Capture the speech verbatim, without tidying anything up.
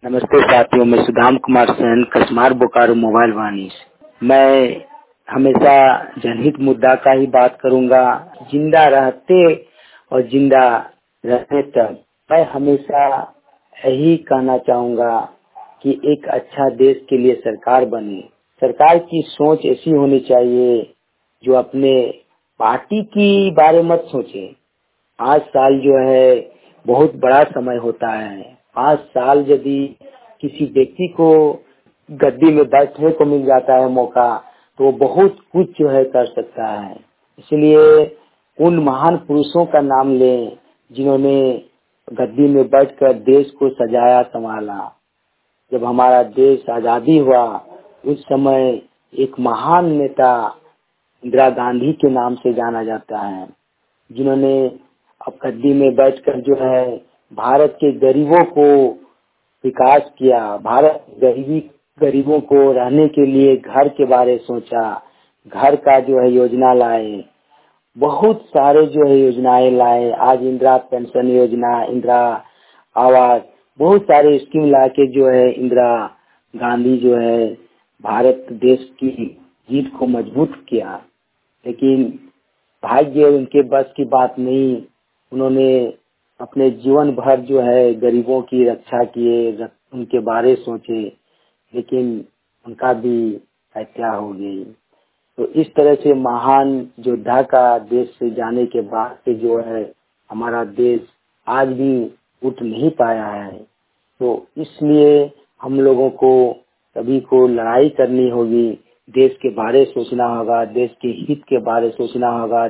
नमस्ते साथियों, मैं सुदाम कुमार सेन, कसमार बोकारो मोबाइल वाणी से। मैं हमेशा जनहित मुद्दा का ही बात करूंगा। जिंदा रहते और जिंदा रहने तक मैं हमेशा यही कहना चाहूंगा कि एक अच्छा देश के लिए सरकार बने। सरकार की सोच ऐसी होनी चाहिए जो अपने पार्टी की बारे मत सोचे। पाँच साल जो है बहुत बड़ा समय होता है। पाँच साल यदि किसी व्यक्ति को गद्दी में बैठने को मिल जाता है मौका, तो वो बहुत कुछ जो है कर सकता है। इसलिए उन महान पुरुषों का नाम लें जिन्होंने गद्दी में बैठकर देश को सजाया संभाला। जब हमारा देश आजादी हुआ उस समय एक महान नेता इंदिरा गांधी के नाम से जाना जाता है, जिन्होंने अब गद्दी में बैठकर जो है भारत के गरीबों को विकास किया। भारत गरीबी गरीबों को रहने के लिए घर के बारे सोचा, घर का जो है योजना लाए, बहुत सारे जो है योजनाएं लाए। आज इंदिरा पेंशन योजना, इंदिरा आवास, बहुत सारे स्कीम ला के जो है इंदिरा गांधी जो है भारत देश की जीत को मजबूत किया। लेकिन भाग्य उनके बस की बात नहीं। उन्होंने अपने जीवन भर जो है गरीबों की रक्षा किए, उनके बारे सोचे, लेकिन उनका भी हत्या हो गई। तो इस तरह से महान योद्धा का देश से जाने के बाद से जो है हमारा देश आज भी उठ नहीं पाया है। तो इसलिए हम लोगों को सभी को लड़ाई करनी होगी, देश के बारे सोचना होगा, देश के हित के बारे सोचना होगा।